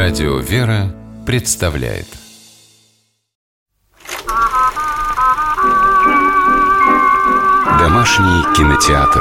Радио «Вера» представляет Домашний кинотеатр.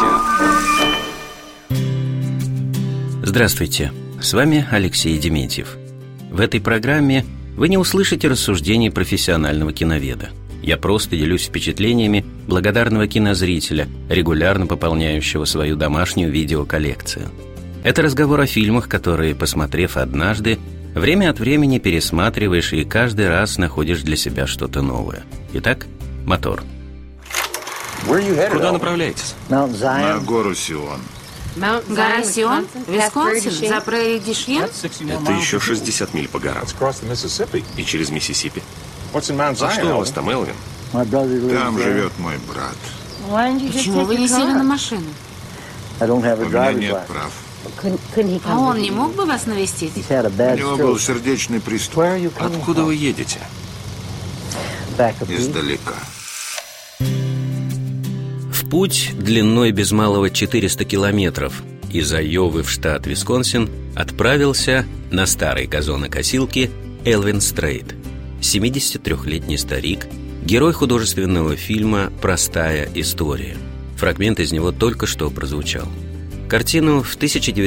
Здравствуйте, с вами Алексей Дементьев. В этой программе вы не услышите рассуждений профессионального киноведа. Я просто делюсь впечатлениями благодарного кинозрителя, регулярно пополняющего свою домашнюю видеоколлекцию. Это разговор о фильмах, которые, посмотрев однажды, время от времени пересматриваешь и каждый раз находишь для себя что-то новое. Итак, мотор. Куда направляетесь? На гору Сион. Гора Сион? Висконсин? За прерий Дишьен? Это еще 60 миль по горам. И через Миссисипи. А что у вас там, Элвин? Там живет мой брат. Почему вы не сели на машину? У меня нет прав. А он не мог бы вас навестить? У него был сердечный приступ. Откуда вы едете? Издалека. В путь длиной без малого 400 километров из Айовы в штат Висконсин отправился на старой газонокосилке Элвин Стрейт, 73-летний старик, герой художественного фильма «Простая история». Фрагмент из него только что прозвучал. Картину в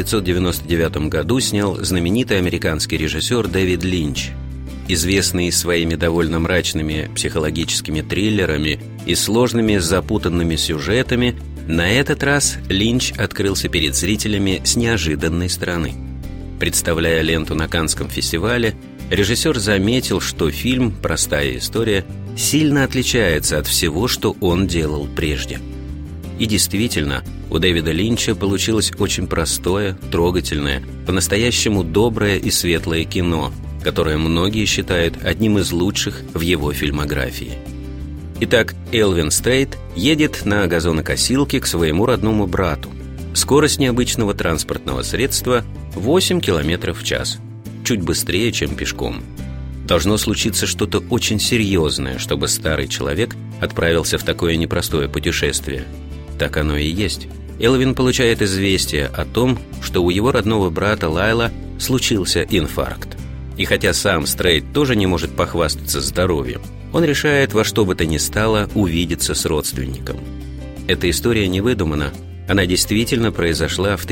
1999 году снял знаменитый американский режиссер Дэвид Линч. Известный своими довольно мрачными психологическими триллерами и сложными запутанными сюжетами, на этот раз Линч открылся перед зрителями с неожиданной стороны. Представляя ленту на Каннском фестивале, режиссер заметил, что фильм «Простая история» сильно отличается от всего, что он делал прежде. И действительно, у Дэвида Линча получилось очень простое, трогательное, по-настоящему доброе и светлое кино, которое многие считают одним из лучших в его фильмографии. Итак, Элвин Стрейт едет на газонокосилке к своему родному брату. Скорость необычного транспортного средства 8 км в час, чуть быстрее, чем пешком. Должно случиться что-то очень серьезное, чтобы старый человек отправился в такое непростое путешествие. Так оно и есть. Элвин получает известие о том, что у его родного брата Лайла случился инфаркт. И хотя сам Стрейт тоже не может похвастаться здоровьем, он решает во что бы то ни стало увидеться с родственником. Эта история не выдумана. Она действительно произошла в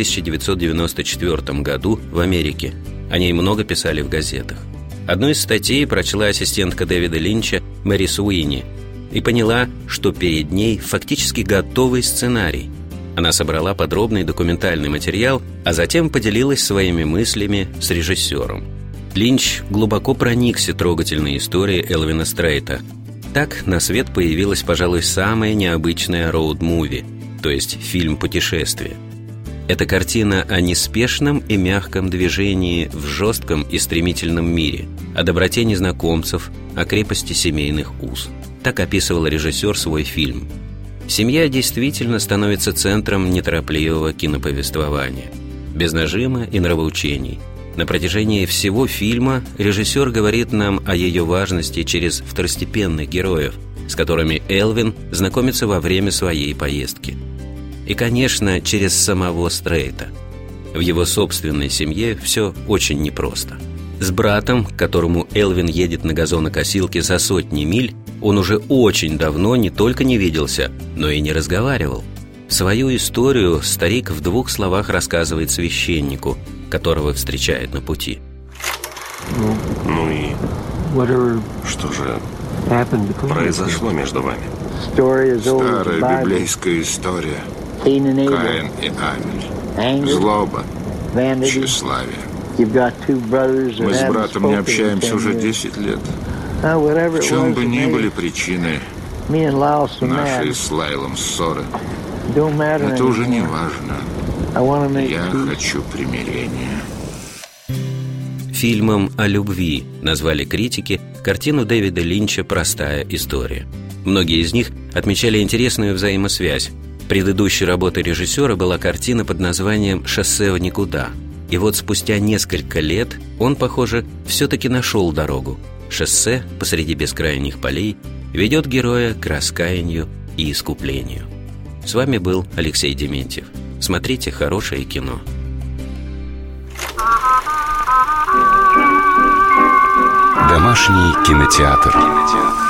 1994 году в Америке. О ней много писали в газетах. Одну из статей прочла ассистентка Дэвида Линча Мэри Суини и поняла, что перед ней фактически готовый сценарий. Она собрала подробный документальный материал, а затем поделилась своими мыслями с режиссером. Линч глубоко проникся трогательной историей Элвина Стрейта. Так на свет появилась, пожалуй, самая необычная роуд-муви, то есть фильм «Путешествие». Это картина о неспешном и мягком движении в жестком и стремительном мире, о доброте незнакомцев, о крепости семейных уз. Так описывал режиссер свой фильм. Семья действительно становится центром неторопливого киноповествования, без нажима и нравоучений. На протяжении всего фильма режиссер говорит нам о ее важности через второстепенных героев, с которыми Элвин знакомится во время своей поездки. И, конечно, через самого Стрейта. В его собственной семье все очень непросто. С братом, к которому Элвин едет на газонокосилке за сотни миль, он уже очень давно не только не виделся, но и не разговаривал. Свою историю старик в 2 словах рассказывает священнику, которого встречает на пути. Ну и что же произошло между вами? Старая библейская история. Каин и Авель. Злоба. Тщеславие. Мы с братом не общаемся уже 10 лет. В чем бы ни были причины нашей с Лайлом ссоры, это уже не важно. Я хочу примирения. Фильмом о любви назвали критики картину Дэвида Линча «Простая история». Многие из них отмечали интересную взаимосвязь. Предыдущей работой режиссера была картина под названием «Шоссе в никуда». И вот спустя несколько лет он, похоже, все-таки нашел дорогу. Шоссе посреди бескрайних полей ведет героя к раскаянию и искуплению. С вами был Алексей Дементьев. Смотрите хорошее кино. Домашний кинотеатр.